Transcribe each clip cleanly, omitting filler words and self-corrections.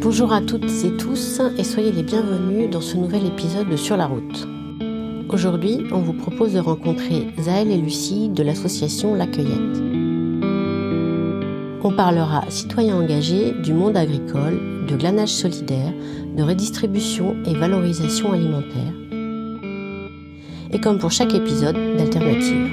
Bonjour à toutes et tous et soyez les bienvenus dans ce nouvel épisode de Sur la route. Aujourd'hui, on vous propose de rencontrer Zaël et Lucie de l'association La Cueillette. On parlera citoyens engagés du monde agricole, de glanage solidaire, de redistribution et valorisation alimentaire. Et comme pour chaque épisode, d'alternatives.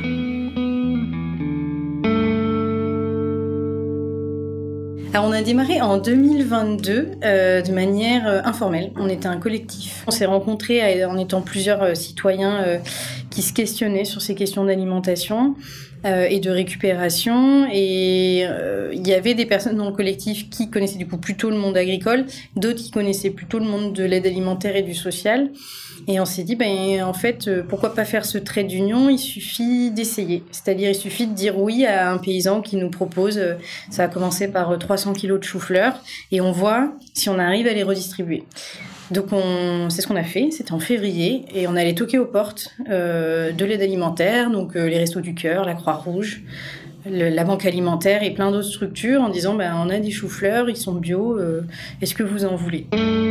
Alors on a démarré en 2022 de manière informelle. On était un collectif. On s'est rencontrés en étant plusieurs citoyens qui se questionnaient sur ces questions d'alimentation et de récupération. Et il y avait des personnes dans le collectif qui connaissaient du coup plutôt le monde agricole, d'autres qui connaissaient plutôt le monde de l'aide alimentaire et du social. Et on s'est dit, en fait, pourquoi pas faire ce trait d'union ? Il suffit d'essayer. C'est-à-dire, il suffit de dire oui à un paysan qui nous propose, ça a commencé par 300 kilos de chou-fleur, et on voit si on arrive à les redistribuer. Donc, c'est ce qu'on a fait. C'était en février, et on allait toquer aux portes de l'aide alimentaire, donc les Restos du Cœur, la Croix-Rouge, la Banque alimentaire et plein d'autres structures, en disant, on a des choux-fleurs, ils sont bio, est-ce que vous en voulez ?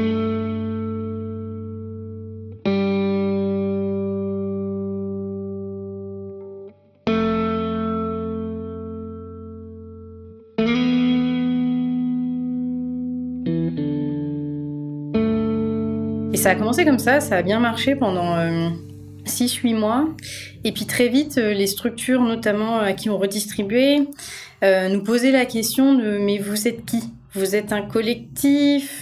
Et ça a commencé comme ça a bien marché pendant 6-8 mois. Et puis très vite, les structures, notamment à qui on redistribuait, nous posaient la question de « mais vous êtes qui ? Vous êtes un collectif ?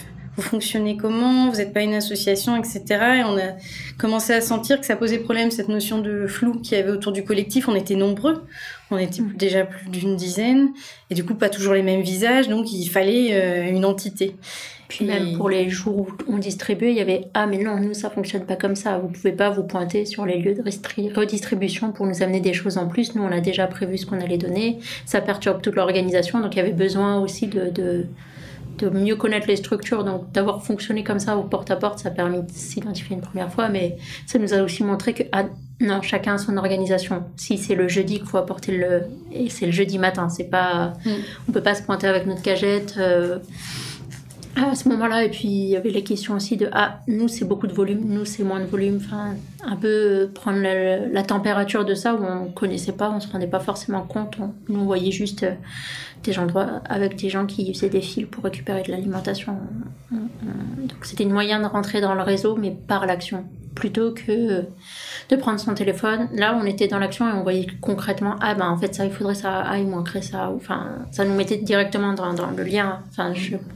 Vous fonctionnez comment ? Vous n'êtes pas une association, etc. » Et on a commencé à sentir que ça posait problème, cette notion de flou qu'il y avait autour du collectif. On était nombreux, on était déjà plus d'une dizaine, et du coup pas toujours les mêmes visages, donc il fallait une entité. Puis même pour les jours où on distribuait, il y avait « Ah mais non, nous ça fonctionne pas comme ça, vous pouvez pas vous pointer sur les lieux de redistribution pour nous amener des choses en plus, nous on a déjà prévu ce qu'on allait donner, ça perturbe toute l'organisation », donc il y avait besoin aussi de mieux connaître les structures, donc d'avoir fonctionné comme ça au porte-à-porte, ça a permis de s'identifier une première fois, mais ça nous a aussi montré que non, chacun a son organisation. Si c'est le jeudi qu'il faut apporter et c'est le jeudi matin, c'est pas, on peut pas se pointer avec notre cagette à ce moment-là. Et puis il y avait les questions aussi de nous c'est beaucoup de volume, nous c'est moins de volume, enfin un peu prendre la température de ça où on connaissait pas, on se rendait pas forcément compte, nous on voyait juste des endroits avec des gens qui faisaient des fils pour récupérer de l'alimentation. Donc c'était une moyen de rentrer dans le réseau, mais par l'action, plutôt que de prendre son téléphone. Là, on était dans l'action et on voyait concrètement, en fait, ça, il faudrait ça, il manquerait ça. Enfin, ça nous mettait directement dans le lien. Enfin,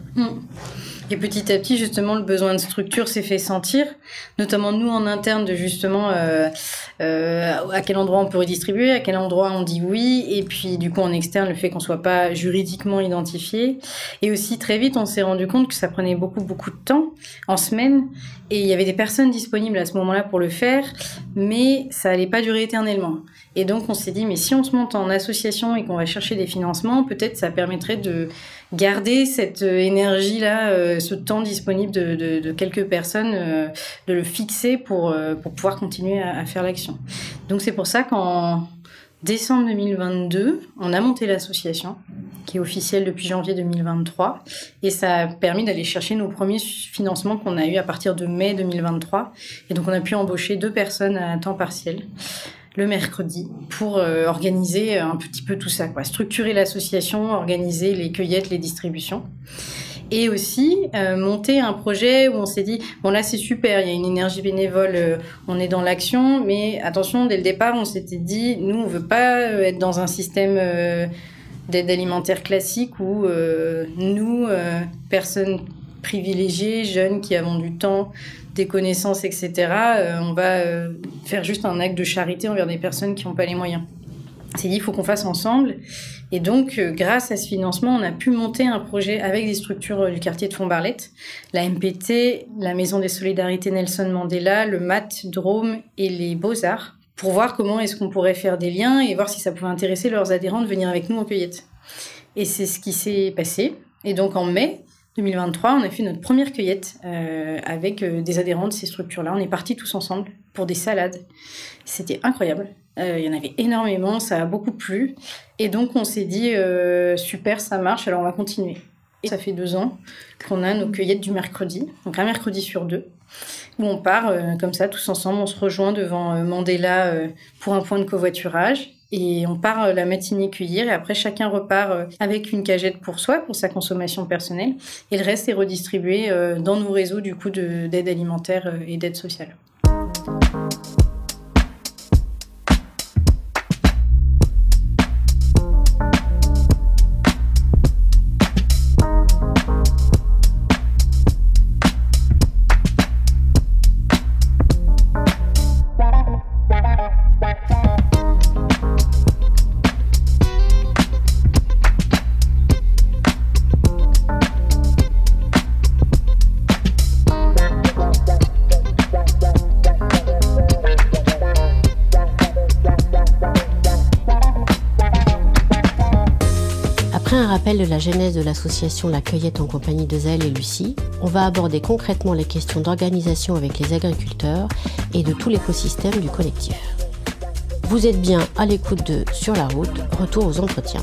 Et petit à petit, justement, le besoin de structure s'est fait sentir, notamment nous en interne, de justement à quel endroit on peut redistribuer, à quel endroit on dit oui, et puis du coup en externe, le fait qu'on soit pas juridiquement identifié. Et aussi très vite, on s'est rendu compte que ça prenait beaucoup de temps, en semaine, et il y avait des personnes disponibles à ce moment-là pour le faire, mais ça allait pas durer éternellement. Et donc on s'est dit, mais si on se monte en association et qu'on va chercher des financements, peut-être ça permettrait de garder cette énergie-là, ce temps disponible de quelques personnes, de le fixer pour pouvoir continuer à faire l'action. Donc c'est pour ça qu'en décembre 2022, on a monté l'association, qui est officielle depuis janvier 2023, et ça a permis d'aller chercher nos premiers financements qu'on a eu à partir de mai 2023. Et donc on a pu embaucher 2 personnes à temps partiel le mercredi pour organiser un petit peu tout ça, structurer l'association, organiser les cueillettes, les distributions. Et aussi monter un projet où on s'est dit, là c'est super, il y a une énergie bénévole, on est dans l'action, mais attention, dès le départ, on s'était dit, nous on veut pas être dans un système d'aide alimentaire classique où nous, personnes privilégiées, jeunes qui avons du temps, des connaissances, etc., on va faire juste un acte de charité envers des personnes qui n'ont pas les moyens. C'est dit, il faut qu'on fasse ensemble. Et donc, grâce à ce financement, on a pu monter un projet avec des structures du quartier de Font-Barlette, la MPT, la Maison des Solidarités Nelson Mandela, le MAT Drôme et les Beaux-Arts, pour voir comment est-ce qu'on pourrait faire des liens et voir si ça pouvait intéresser leurs adhérents de venir avec nous en cueillette. Et c'est ce qui s'est passé. Et donc, en mai 2023, on a fait notre première cueillette avec des adhérents de ces structures-là. On est partis tous ensemble pour des salades. C'était incroyable. Il y en avait énormément, ça a beaucoup plu. Et donc, on s'est dit, super, ça marche, alors on va continuer. Et ça fait 2 ans qu'on a nos cueillettes du mercredi, donc un mercredi sur 2, où on part comme ça, tous ensemble, on se rejoint devant Mandela pour un point de covoiturage. Et on part la matinée cueillir et après chacun repart avec une cagette pour soi, pour sa consommation personnelle. Et le reste est redistribué dans nos réseaux du coup d'aide alimentaire et d'aide sociale. Après un rappel de la genèse de l'association La Cueillette en compagnie de Zaël et Lucie, on va aborder concrètement les questions d'organisation avec les agriculteurs et de tout l'écosystème du collectif. Vous êtes bien à l'écoute de Sur la route, retour aux entretiens.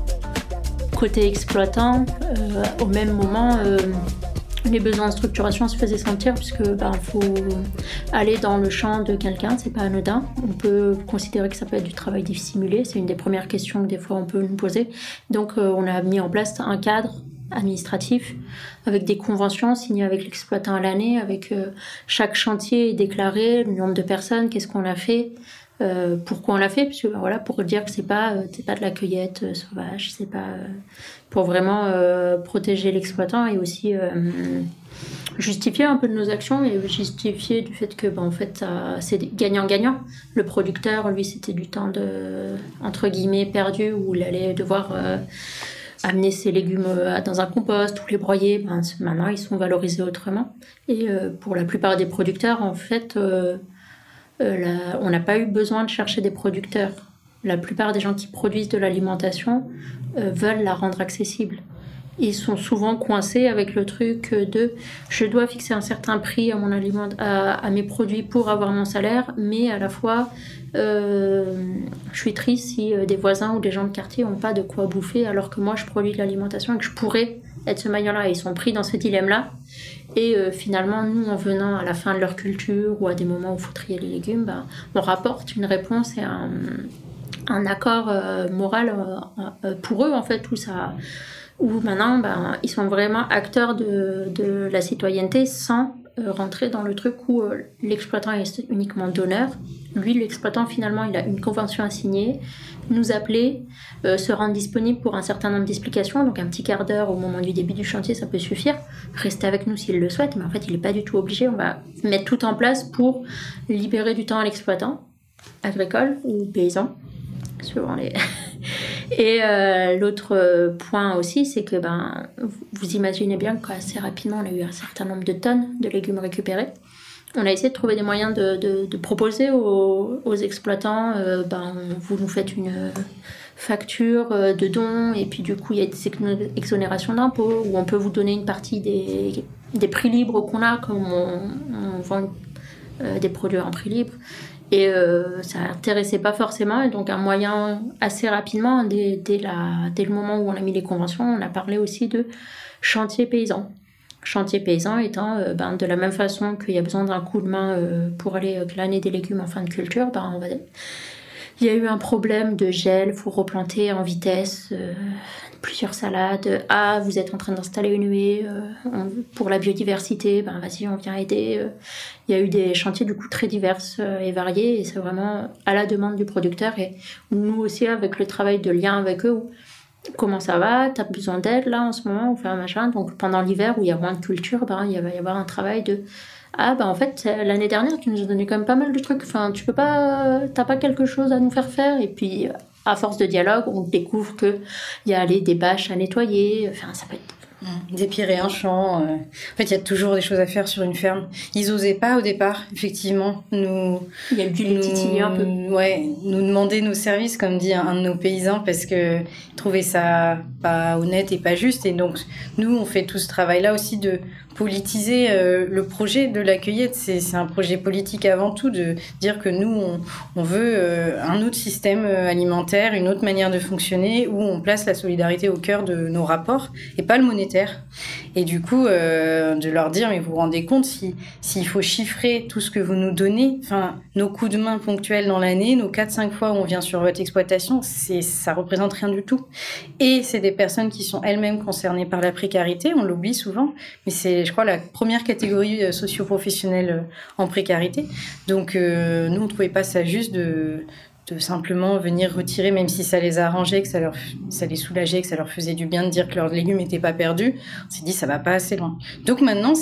Côté exploitant, au même moment, les besoins de structuration se faisaient sentir puisque faut aller dans le champ de quelqu'un, c'est pas anodin. On peut considérer que ça peut être du travail dissimulé, c'est une des premières questions que des fois on peut nous poser. Donc on a mis en place un cadre administratif avec des conventions signées avec l'exploitant à l'année, avec chaque chantier déclaré, le nombre de personnes, qu'est-ce qu'on a fait. Pourquoi on l'a fait, puisque pour dire que c'est pas de la cueillette sauvage, c'est pas pour vraiment protéger l'exploitant et aussi justifier un peu de nos actions et justifier du fait que c'est gagnant-gagnant. Le producteur, lui, c'était du temps entre guillemets perdu où il allait devoir amener ses légumes dans un compost ou les broyer. Maintenant, ils sont valorisés autrement. Et pour la plupart des producteurs, en fait, on n'a pas eu besoin de chercher des producteurs. La plupart des gens qui produisent de l'alimentation veulent la rendre accessible. Ils sont souvent coincés avec le truc de je dois fixer un certain prix à mes produits pour avoir mon salaire, mais à la fois je suis triste si des voisins ou des gens de quartier n'ont pas de quoi bouffer alors que moi je produis de l'alimentation et que je pourrais être ce maillon-là. Ils sont pris dans ce dilemme-là. Et finalement, nous, en venant à la fin de leur culture ou à des moments où il faut trier les légumes, on rapporte une réponse et un accord moral pour eux, en fait, où maintenant, ils sont vraiment acteurs de la citoyenneté sans rentrer dans le truc où l'exploitant est uniquement donneur. Lui, l'exploitant, finalement, il a une convention à signer, nous appeler, se rendre disponible pour un certain nombre d'explications, donc un petit quart d'heure au moment du début du chantier, ça peut suffire. Rester avec nous s'il le souhaite, mais en fait, il n'est pas du tout obligé. On va mettre tout en place pour libérer du temps à l'exploitant, agricole ou paysan, suivant les... Et l'autre point aussi, c'est que vous imaginez bien qu'assez rapidement, on a eu un certain nombre de tonnes de légumes récupérés. On a essayé de trouver des moyens de proposer aux exploitants, vous nous faites une facture de dons, et puis du coup, il y a des exonérations d'impôts, où on peut vous donner une partie des prix libres qu'on a, comme on vend des produits en prix libre. Et ça n'intéressait pas forcément. Et donc, un moyen assez rapidement, dès le moment où on a mis les conventions, on a parlé aussi de chantier paysan. Chantier paysan étant de la même façon qu'il y a besoin d'un coup de main pour aller glaner des légumes en fin de culture, il y a eu un problème de gel, il faut replanter en vitesse plusieurs salades. Vous êtes en train d'installer une huée pour la biodiversité, vas-y, on vient aider. Il y a eu des chantiers du coup très divers et variés, et c'est vraiment à la demande du producteur. Et nous aussi, avec le travail de lien avec eux, comment ça va, t'as besoin d'aide là en ce moment, ou faire un machin. Donc pendant l'hiver où il y a moins de culture, il va y avoir un travail de en fait l'année dernière tu nous as donné quand même pas mal de trucs, t'as pas quelque chose à nous faire. Et puis à force de dialogue on découvre que il y a des bâches à nettoyer, ça peut être dépirer un champ. En fait, il y a toujours des choses à faire sur une ferme. Ils osaient pas au départ, effectivement. Il y a dû les titiller un peu. Ouais, nous demander nos services, comme dit un de nos paysans, parce que ils trouvaient ça pas honnête et pas juste. Et donc, nous, on fait tout ce travail-là aussi de politiser le projet de la cueillette. C'est un projet politique avant tout, de dire que nous, on veut un autre système alimentaire, une autre manière de fonctionner, où on place la solidarité au cœur de nos rapports et pas le monétaire. Et du coup, de leur dire, mais vous vous rendez compte, s'il faut chiffrer tout ce que vous nous donnez, enfin, nos coups de main ponctuels dans l'année, nos 4-5 fois où on vient sur votre exploitation, ça représente rien du tout. Et c'est des personnes qui sont elles-mêmes concernées par la précarité, on l'oublie souvent, mais c'est, je crois, la première catégorie socio-professionnelle en précarité. Donc, nous, on trouvait pas ça juste de simplement venir retirer, même si ça les arrangeait, que ça les soulageait, que ça leur faisait du bien de dire que leurs légumes n'étaient pas perdus. On s'est dit, ça va pas assez loin. Donc maintenant,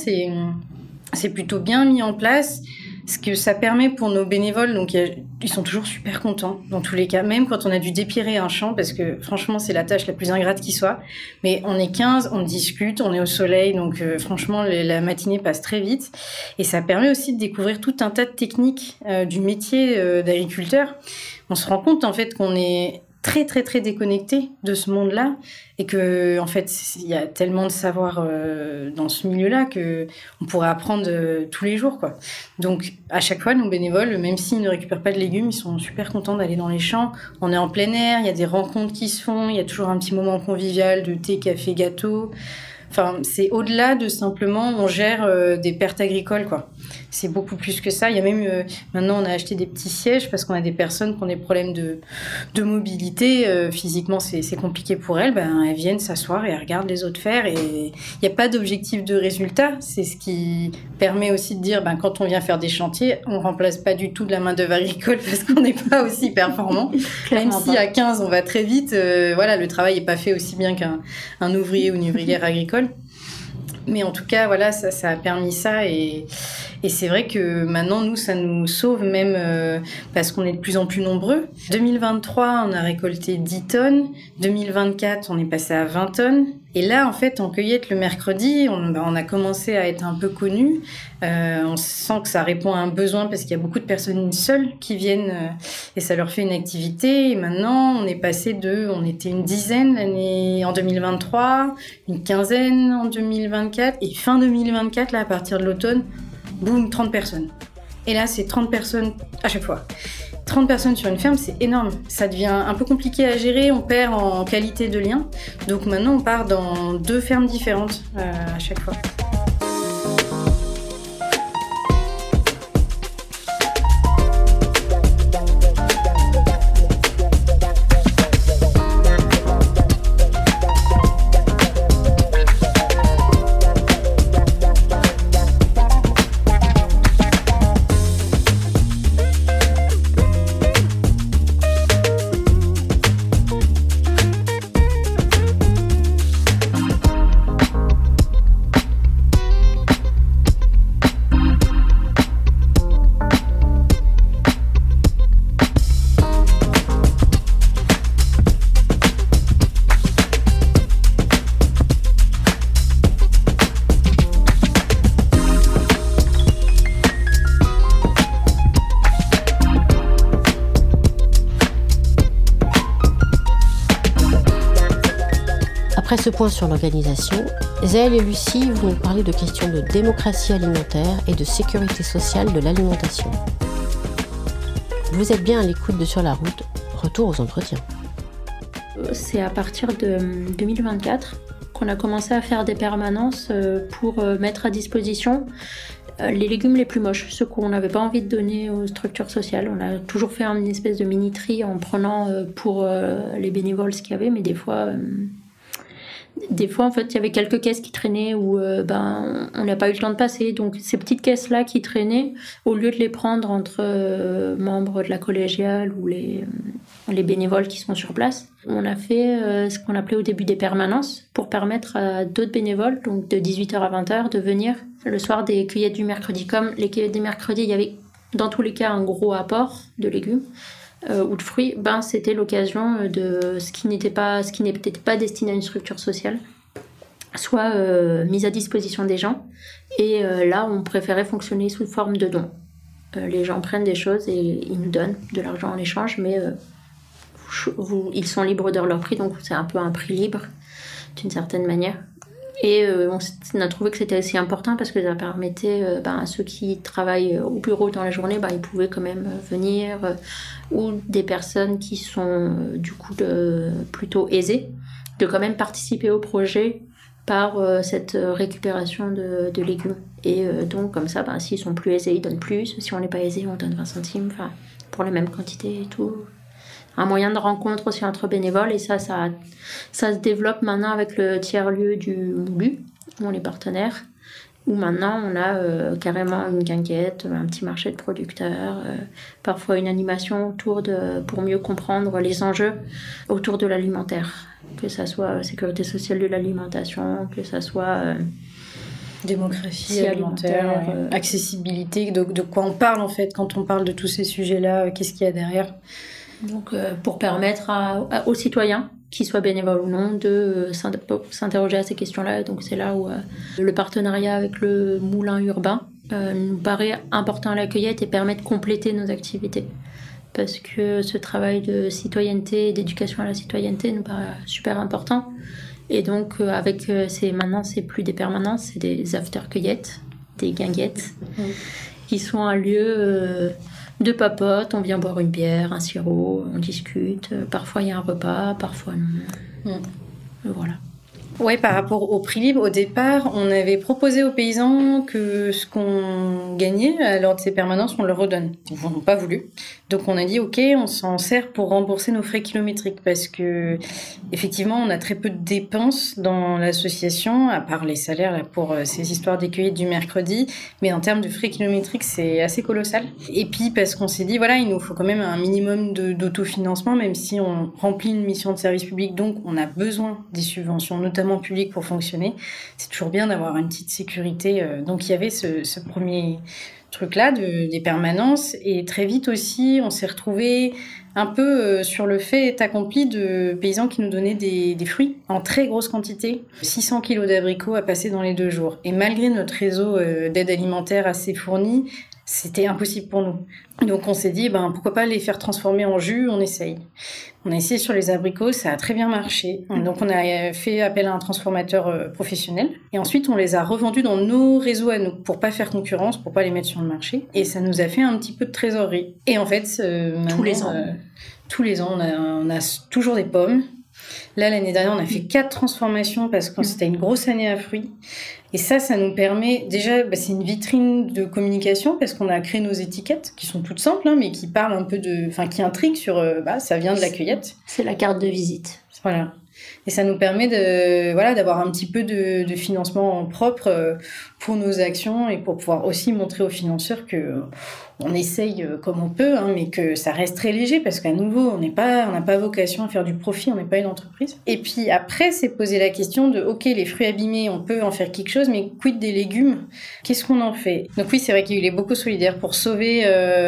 c'est plutôt bien mis en place. Ce que ça permet pour nos bénévoles, donc ils sont toujours super contents, dans tous les cas, même quand on a dû dépierrer un champ, parce que franchement, c'est la tâche la plus ingrate qui soit. Mais on est 15, on discute, on est au soleil, donc franchement, la matinée passe très vite. Et ça permet aussi de découvrir tout un tas de techniques du métier d'agriculteur. On se rend compte, en fait, qu'on est très, très, très déconnecté de ce monde-là et que, en fait, il y a tellement de savoir dans ce milieu-là qu'on pourrait apprendre tous les jours, quoi. Donc, à chaque fois, nos bénévoles, même s'ils ne récupèrent pas de légumes, ils sont super contents d'aller dans les champs. On est en plein air, il y a des rencontres qui se font, il y a toujours un petit moment convivial de thé, café, gâteau. Enfin, c'est au-delà de simplement on gère des pertes agricoles, quoi. C'est beaucoup plus que ça. Il y a même maintenant on a acheté des petits sièges parce qu'on a des personnes qui ont des problèmes de mobilité. Physiquement, c'est compliqué pour elles. Ben, elles viennent s'asseoir et elles regardent les autres faire. Et il n'y a pas d'objectif de résultat. C'est ce qui permet aussi de dire, ben, quand on vient faire des chantiers, on remplace pas du tout de la main-d'œuvre agricole parce qu'on n'est pas aussi performant. Même si à 15 on va très vite, voilà, le travail n'est pas fait aussi bien qu'un ouvrier ou une ouvrière agricole. Mais en tout cas, voilà, ça a permis ça et c'est vrai que maintenant, nous, ça nous sauve même parce qu'on est de plus en plus nombreux. 2023, on a récolté 10 tonnes. 2024, on est passé à 20 tonnes. Et là, en fait, en cueillette le mercredi, on a commencé à être un peu connus. On sent que ça répond à un besoin parce qu'il y a beaucoup de personnes seules qui viennent et ça leur fait une activité. Et maintenant, on était une dizaine en 2023, une quinzaine en 2024 et fin 2024, là, à partir de l'automne, boum, 30 personnes. Et là, c'est 30 personnes à chaque fois. 30 personnes sur une ferme, c'est énorme. Ça devient un peu compliqué à gérer, on perd en qualité de lien. Donc maintenant, on part dans 2 fermes différentes à chaque fois. Après ce point sur l'organisation, Zéel et Lucie vont nous parler de questions de démocratie alimentaire et de sécurité sociale de l'alimentation. Vous êtes bien à l'écoute de Sur la route, retour aux entretiens. C'est à partir de 2024 qu'on a commencé à faire des permanences pour mettre à disposition les légumes les plus moches, ceux qu'on n'avait pas envie de donner aux structures sociales. On a toujours fait une espèce de mini-tri en prenant pour les bénévoles ce qu'il y avait, mais des fois, en fait, il y avait quelques caisses qui traînaient où on n'a pas eu le temps de passer. Donc, ces petites caisses-là qui traînaient, au lieu de les prendre entre membres de la collégiale ou les bénévoles qui sont sur place, on a fait ce qu'on appelait au début des permanences pour permettre à d'autres bénévoles, donc de 18h à 20h, de venir le soir des cueillettes du mercredi. Comme les cueillettes du mercredi, il y avait dans tous les cas un gros apport de légumes. Ou de fruits, c'était l'occasion de ce qui n'était pas destiné à une structure sociale, soit mise à disposition des gens. Et là, on préférait fonctionner sous forme de dons. Les gens prennent des choses et ils nous donnent de l'argent en échange, mais ils sont libres de leur prix, donc c'est un peu un prix libre, d'une certaine manière. Et on a trouvé que c'était aussi important parce que ça permettait à ceux qui travaillent au bureau dans la journée, ils pouvaient quand même venir, ou des personnes qui sont du coup plutôt aisées, de quand même participer au projet par cette récupération de légumes. Et donc comme ça, s'ils sont plus aisés, ils donnent plus. Si on n'est pas aisé, on donne 20 centimes pour la même quantité et tout. Un moyen de rencontre aussi entre bénévoles, et ça se développe maintenant avec le tiers-lieu du Moulu, où on est partenaire, où maintenant on a carrément une guinguette, un petit marché de producteurs, parfois une animation pour mieux comprendre les enjeux autour de l'alimentaire, que ça soit sécurité sociale de l'alimentation, que ça soit démocratie alimentaire, accessibilité, de quoi on parle en fait quand on parle de tous ces sujets-là, qu'est-ce qu'il y a derrière. Donc, pour permettre aux citoyens, qu'ils soient bénévoles ou non, de s'interroger à ces questions-là. Donc, c'est là où le partenariat avec le moulin urbain nous paraît important à la cueillette et permet de compléter nos activités. Parce que ce travail de citoyenneté, d'éducation à la citoyenneté nous paraît super important. Et donc, maintenant, c'est plus des permanences, c'est des after-cueillettes, des guinguettes, qui sont un lieu de papote. On vient boire une bière, un sirop, on discute. Parfois, il y a un repas, parfois non. Voilà. Ouais, par rapport au prix libre, au départ, on avait proposé aux paysans que ce qu'on gagnait lors de ces permanences, on leur redonne. Ils n'ont pas voulu. Donc on a dit, ok, on s'en sert pour rembourser nos frais kilométriques parce que effectivement, on a très peu de dépenses dans l'association, à part les salaires là, pour ces histoires des cueillettes du mercredi. Mais en termes de frais kilométriques, c'est assez colossal. Et puis parce qu'on s'est dit, voilà, il nous faut quand même un minimum d'autofinancement, même si on remplit une mission de service public, donc on a besoin des subventions, notamment publiques, pour fonctionner. C'est toujours bien d'avoir une petite sécurité. Donc il y avait ce premier truc-là des permanences, et très vite aussi on s'est retrouvé un peu sur le fait accompli de paysans qui nous donnaient des fruits en très grosse quantité, 600 kilos d'abricots à passer dans les 2 jours, et malgré notre réseau d'aide alimentaire assez fourni, c'était impossible pour nous. Donc on s'est dit, pourquoi pas les faire transformer en jus, on essaye. On a essayé sur les abricots, ça a très bien marché. Donc on a fait appel à un transformateur professionnel. Et ensuite on les a revendus dans nos réseaux à nous, pour pas faire concurrence, pour pas les mettre sur le marché. Et ça nous a fait un petit peu de trésorerie. Et en fait, tous les ans, on a toujours des pommes. Là, l'année dernière, on a fait 4 transformations parce que c'était une grosse année à fruits. Et ça nous permet... Déjà, c'est une vitrine de communication parce qu'on a créé nos étiquettes qui sont toutes simples, mais qui parlent un peu qui intriguent sur... ça vient de la cueillette. C'est la carte de visite. Voilà. Et ça nous permet d'avoir un petit peu de financement propre pour nos actions et pour pouvoir aussi montrer aux financeurs que on essaye comme on peut, mais que ça reste très léger parce qu'à nouveau, on n'a pas vocation à faire du profit, on n'est pas une entreprise. Et puis après, c'est poser la question de, ok, les fruits abîmés, on peut en faire quelque chose, mais quid des légumes? Qu'est-ce qu'on en fait? Donc oui, c'est vrai qu'il y a eu les bocaux solidaires pour sauver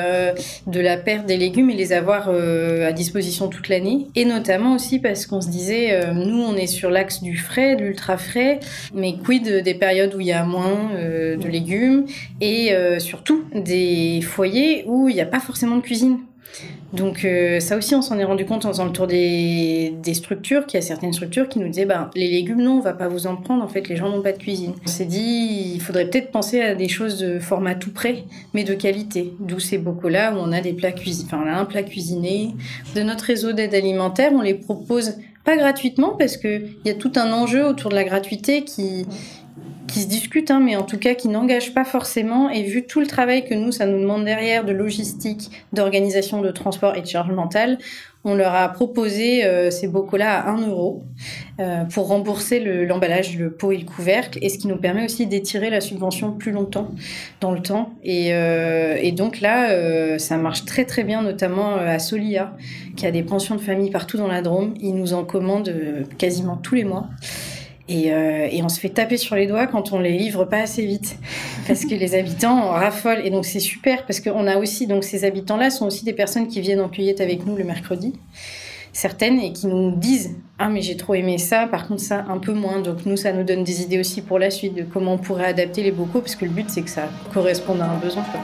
de la perte des légumes et les avoir à disposition toute l'année. Et notamment aussi parce qu'on se disait, nous, on est sur l'axe du frais, de l'ultra frais, mais quid des périodes où il y a moins de légumes et surtout des foyers où il n'y a pas forcément de cuisine. Donc ça aussi, on s'en est rendu compte en faisant le tour des structures, qu'il y a certaines structures qui nous disaient les légumes, non, on va pas vous en prendre, en fait, les gens n'ont pas de cuisine. On s'est dit, il faudrait peut-être penser à des choses de format tout prêt, mais de qualité. D'où ces bocaux-là où on a des plats cuisinés, on a un plat cuisiné. De notre réseau d'aide alimentaire, on les propose pas gratuitement parce qu'il y a tout un enjeu autour de la gratuité qui se discute, mais en tout cas qui n'engage pas forcément. Et vu tout le travail que ça nous demande derrière, de logistique, d'organisation de transport et de charge mentale, on leur a proposé ces bocaux-là à 1 € pour rembourser l'emballage, le pot et le couvercle, et ce qui nous permet aussi d'étirer la subvention plus longtemps dans le temps. Et donc là, ça marche très très bien, notamment à Solia, qui a des pensions de famille partout dans la Drôme. Ils nous en commandent quasiment tous les mois. Et on se fait taper sur les doigts quand on les livre pas assez vite parce que les habitants en raffolent. Et donc c'est super parce qu'on a aussi, donc ces habitants-là sont aussi des personnes qui viennent en cueillette avec nous le mercredi, certaines, et qui nous disent mais j'ai trop aimé ça, par contre ça un peu moins. Donc nous, ça nous donne des idées aussi pour la suite de comment on pourrait adapter les bocaux, parce que le but c'est que ça corresponde à un besoin, quoi.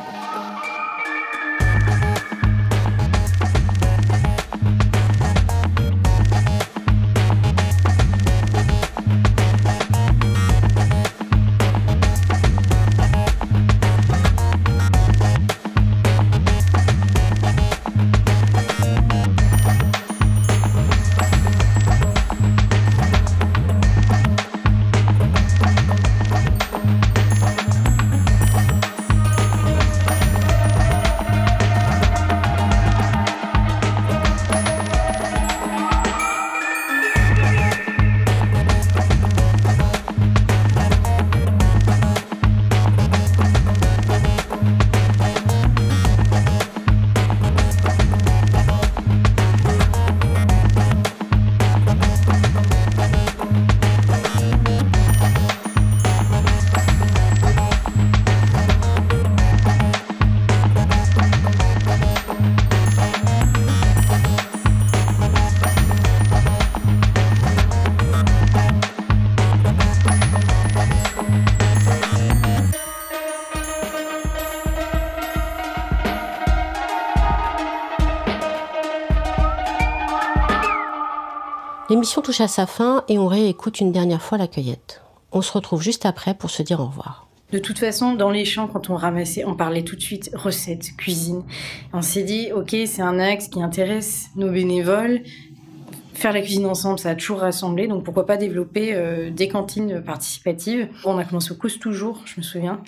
L'émission touche à sa fin et on réécoute une dernière fois la cueillette. On se retrouve juste après pour se dire au revoir. De toute façon, dans les champs, quand on ramassait, on parlait tout de suite recettes, cuisine. On s'est dit, ok, c'est un axe qui intéresse nos bénévoles. Faire la cuisine ensemble, ça a toujours rassemblé, donc pourquoi pas développer des cantines participatives. On a commencé au cause toujours, je me souviens.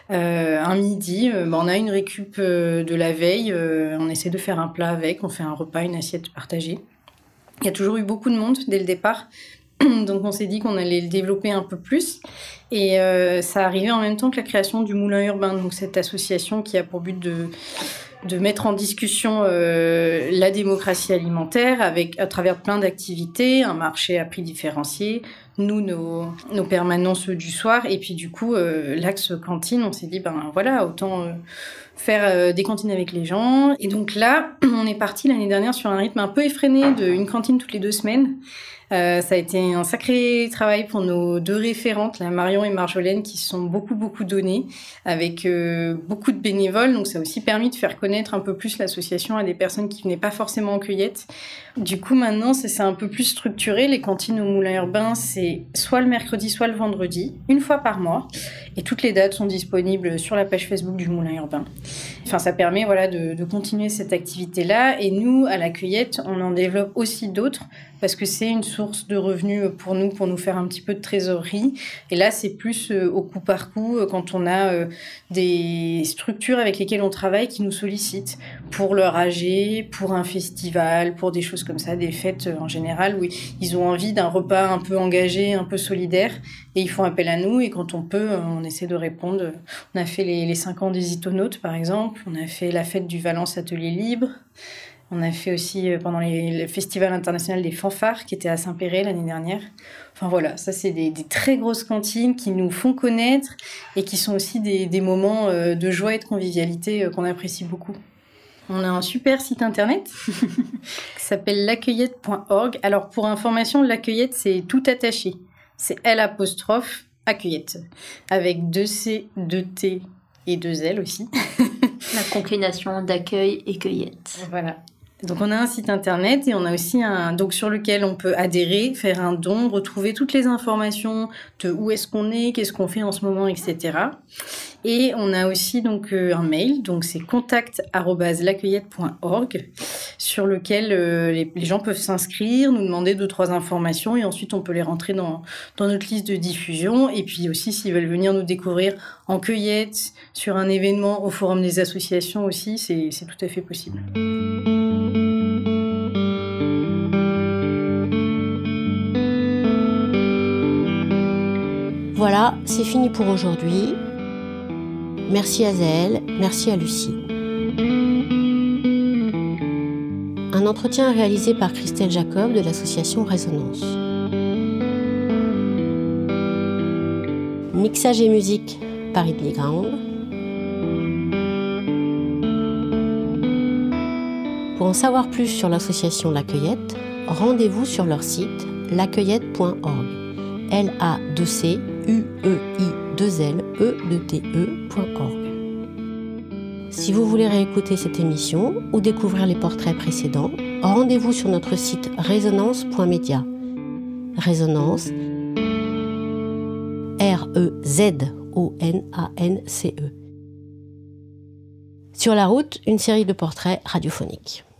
Un midi, on a une récup de la veille, on essaie de faire un plat avec, on fait un repas, une assiette partagée. Il y a toujours eu beaucoup de monde dès le départ, donc on s'est dit qu'on allait le développer un peu plus. Et ça arrivait en même temps que la création du Moulin Urbain, donc cette association qui a pour but de mettre en discussion la démocratie alimentaire à travers plein d'activités, un marché à prix différencié, nos permanences du soir, et puis du coup l'axe cantine, on s'est dit autant faire des cantines avec les gens. Et donc là, on est parti l'année dernière sur un rythme un peu effréné d'une cantine toutes les 2 semaines. Ça a été un sacré travail pour nos 2 référentes, là, Marion et Marjolaine, qui se sont beaucoup données avec beaucoup de bénévoles. Donc ça a aussi permis de faire connaître un peu plus l'association à des personnes qui venaient pas forcément en cueillette. Du coup, maintenant, ça s'est un peu plus structuré. Les cantines au Moulin Urbain, c'est soit le mercredi, soit le vendredi, une fois par mois. Et toutes les dates sont disponibles sur la page Facebook du Moulin Urbain. Enfin, ça permet de continuer cette activité-là. Et nous, à la cueillette, on en développe aussi d'autres parce que c'est une source de revenus pour nous faire un petit peu de trésorerie. Et là, c'est plus au coup par coup quand on a des structures avec lesquelles on travaille qui nous sollicitent pour leur AG, pour un festival, pour des choses comme ça, des fêtes en général où ils ont envie d'un repas un peu engagé, un peu solidaire. Et ils font appel à nous et quand on peut, on essaie de répondre. On a fait les 5 ans des Itonautes, par exemple. On a fait la fête du Valence Atelier Libre. On a fait aussi pendant le Festival international des fanfares qui était à Saint-Péret l'année dernière. Enfin voilà, ça c'est des très grosses cantines qui nous font connaître et qui sont aussi des moments de joie et de convivialité qu'on apprécie beaucoup. On a un super site internet qui s'appelle lacueillette.org. Alors pour information, la cueillette c'est tout attaché. C'est L''accueillette avec 2 C, 2 T et 2 L aussi. La conclination d'accueil et cueillette. Voilà. Donc on a un site internet et on a aussi sur lequel on peut adhérer, faire un don, retrouver toutes les informations de où est-ce qu'on est, qu'est-ce qu'on fait en ce moment, etc. Et on a aussi un mail, donc c'est contact@lacueillette.org sur lequel les gens peuvent s'inscrire, nous demander 2-3 informations et ensuite on peut les rentrer dans notre liste de diffusion. Et puis aussi s'ils veulent venir nous découvrir en cueillette, sur un événement au Forum des associations aussi, c'est tout à fait possible. Voilà, c'est fini pour aujourd'hui. Merci à Zéel, merci à Lucie. Un entretien réalisé par Christelle Jacob de l'association Résonance. Mixage et musique par Idly Ground. Pour en savoir plus sur l'association La Cueillette, rendez-vous sur leur site lacueillette.org. LACEUEI2LE2TE.org. Si vous voulez réécouter cette émission ou découvrir les portraits précédents, rendez-vous sur notre site résonance.media. Résonance, REZONANCE. Sur la route, une série de portraits radiophoniques.